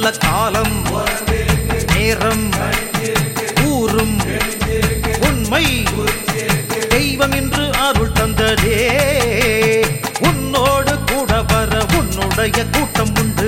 நல்ல காலம் நேரம் ஊரும் உண்மை தெய்வம் என்று அருள் தந்ததே உன்னோடு கூட வர உன்னுடைய கூட்டம் உண்டு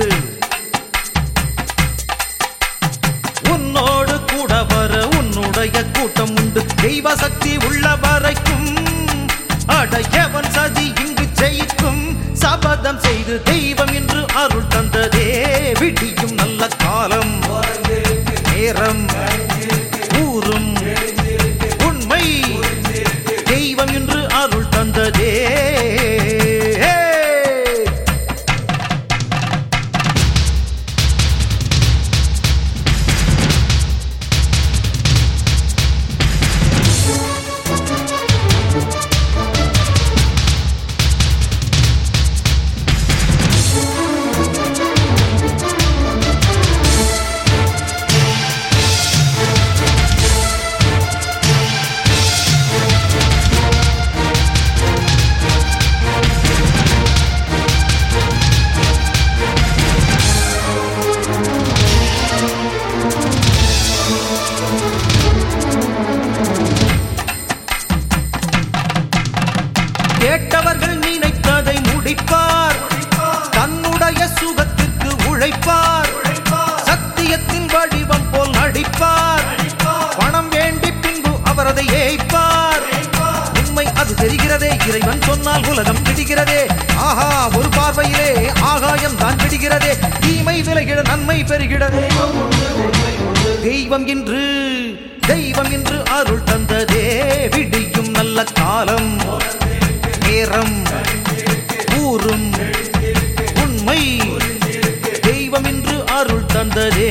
உன்னோடு கூட வர உன்னுடைய கூட்டம் உண்டு தெய்வ சக்தி உள்ள வரைக்கும் அடையவன் சதி இங்கு ஜெயிக்கும் சபதம் செய்து தெய்வம் என்று அருள் தந்ததே விடியும் நல்ல காலம் நேரம் ஊரும் உண்மை தெய்வம் என்று அருள் தந்ததே கேட்டவர்கள் நினைத்ததை முடிப்பார் தன்னுடைய சுகத்திற்கு உழைப்பார் சத்தியத்தின் வடிவம் போல் நடிப்பார் பணம் வேண்டி பின்பு அவர் அதை ஏய்ப்பார் உண்மை அது தெரிகிறதே இறைவன் சொன்னால் உலகம் பிடிக்கிறதே ஆஹா ஒரு பார்வையிலே ஆகாயம் தான் பிடிக்கிறதே தீமை விலகிட நன்மை பெறுகிறது தெய்வம் என்று அருள் தந்ததே விடியும் நல்ல காலம் நேரம் ஊரும் உண்மை தெய்வம் என்று அருள் தந்ததே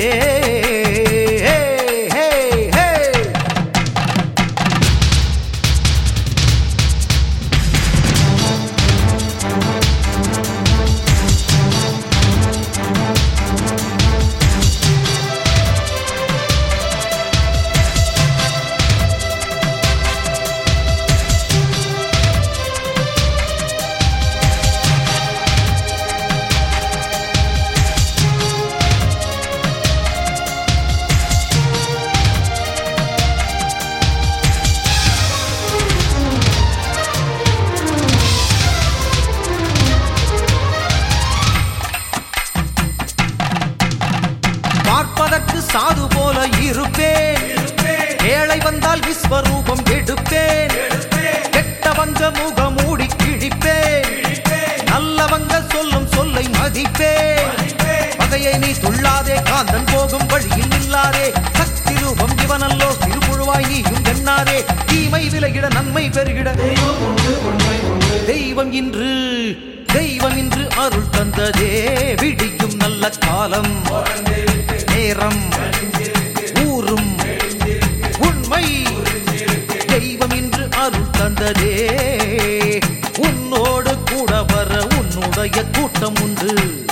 பார்ப்பதற்கு சாது போல இருப்பேன் ஏழை வந்தால் விஸ்வரூபம் எடுப்பேன் கெட்டவங்க முகம் மூடி கிழிப்பேன் நல்லவங்க சொல்லும் சொல்லை மதிப்பேன் பகையை நீ துள்ளாதே காந்தன் போகும் வழியில் நில்லாதே சக்தி ரூபம் இவனல்லோ திருப்புழுவாய் நீயும் எண்ணாதே தீமை விலகிட நன்மை பெருகிட தெய்வம் என்று அருள் தந்ததே விடியும் நல்ல காலம் நேரம் ஊரும் உண்மை தெய்வம் என்று அருள் தந்ததே உன்னோடு கூட வர உன்னுடைய கூட்டம் உண்டு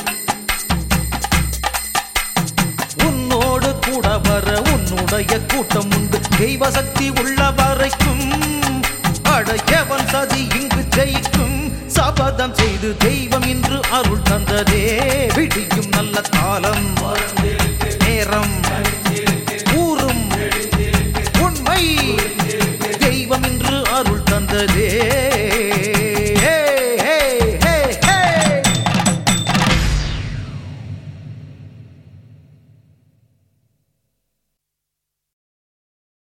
உன்னோடு கூட வர உன்னுடைய கூட்டம் உண்டு தெய்வ சக்தி உள்ள வரைக்கும் அடையவன் சதி இங்கு ஜெயிக்கும் சபதம் செய்து தெய்வம் என்று அருள் தந்ததே விடியும் நல்ல காலம்